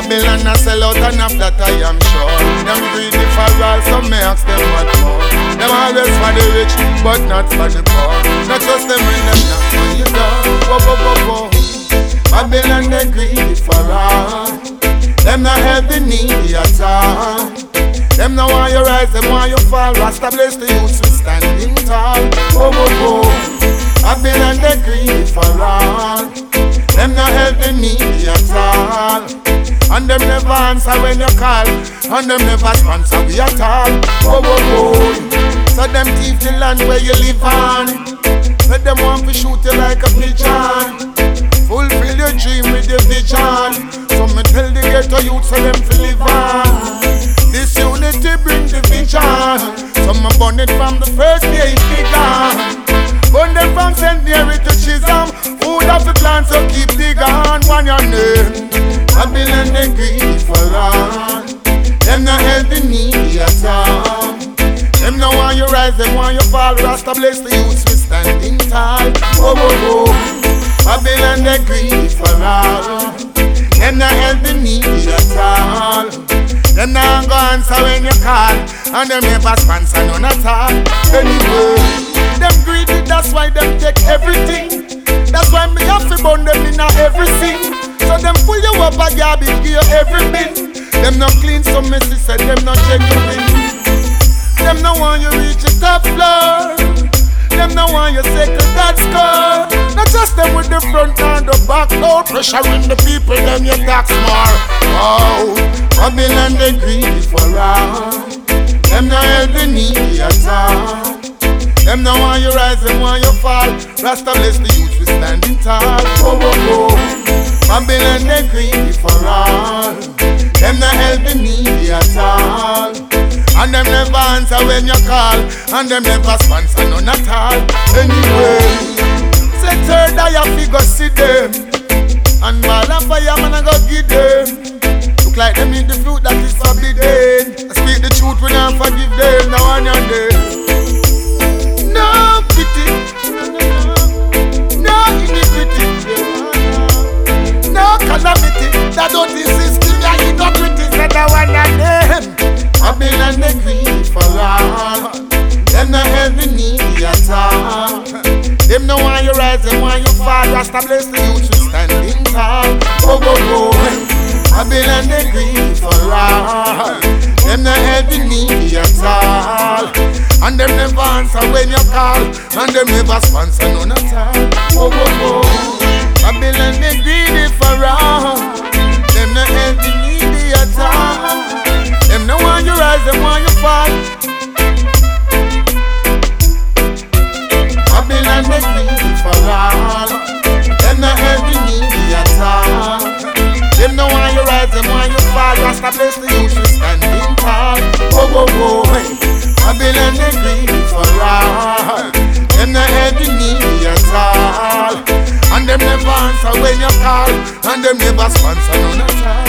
Babylon a sell out enough that I am sure. Them greedy for all, so me ask them what more. Them always for the rich, but not for the poor. Not just them when them knock on your door. Whoa, whoa, whoa, whoa. Babylon they greedy for all. Them not help the needy at all. Them no want you rise, them want you fall. Rasta bless the youth to standing tall. Whoa, whoa, whoa. Babylon they greedy for all. Them not help the needy at all. And them never answer when you call. And them never sponsor we at all. Whoa, whoa, whoa. So them thief the land where you live on. So them want to shoot you like a pigeon. Fulfill your dream with your vision. So me tell the ghetto youth so them to live on. This unity bring the vision. So me burn it from the first day it began. Burn them from St. Mary to Chisholm. Food of the plant so keep digging. One your name. Babylon they greedy for all. Them not help the needy at all. Them no want you rise, them want you fall. Rasta bless the youths we standing tall. Oh, oh, oh. Babylon they greedy for all. Them not help the needy at all. Them not go answer when you call. And them never sponsor none at all. Anyway, them greedy, that's why them take everything. That's why me have to burn them in everything. So them pull you up a garbage, give you everything. Them not clean, so messy, said them not genuine. Them no want you reach the top floor. Them no want you second that score. Not just them with the front and the back door. Pressuring the people, them you tax more. Oh, Babylon they greedy for all. Them no help the needy at all. Them no want you rise, them want you fall. Rasta bless the youth we standing tall. Oh, oh, oh. Babylon they greedy for all. Them no help the needy at all. And them never answer when you call. And them never sponsor none at all. Anyway, say third I have to go see them. And ball and fire man I go give them. Look like them eat the fruit that is forbidden. I speak the truth when I forgive them. Now on your day. No pity, no iniquity, no calamity. That don't exist in your integrity. Said I want them. Babylon they greedy for all. Them no help the needy at all. Them no want you rise, them want you fall. Rasta bless the youth to standing tall. Oh, oh, oh. Babylon they greedy for all. Them no help the needy at all. And them never answer when you call. And them never sponsor none at all. Oh, oh, oh. Babylon they greedy for all. Them no help the needy at all. Them no want you rise, them want you fall. Babylon they greedy for all. Them no help the needy at all. Them no want you rise, them want you fall. Rasta bless the youth we standing tall. Oh, oh, oh. Babylon they greedy for all. Them no help the needy at all. And them never answer when you call. And them never sponsor none at all.